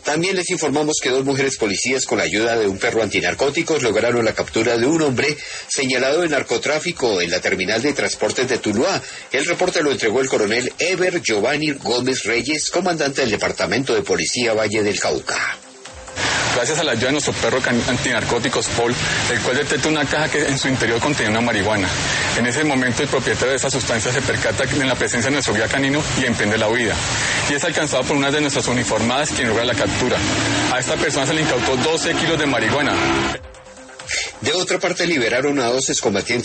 También les informamos que 2 mujeres policías con la ayuda de un perro antinarcóticos lograron la captura de un hombre señalado de narcotráfico en la terminal de transportes de Tuluá. El reporte lo entregó el coronel Eber Giovanni Gómez Reyes, comandante del Departamento de Policía Valle del Cauca. Gracias a la ayuda de nuestro perro antinarcóticos Paul, el cual detecta una caja que en su interior contenía una marihuana. En ese momento el propietario de esa sustancia se percata en la presencia de nuestro guía canino y emprende la huida. Y es alcanzado por una de nuestras uniformadas quien logra la captura. A esta persona se le incautó 12 kilos de marihuana. De otra parte, liberaron a 2 excombatientes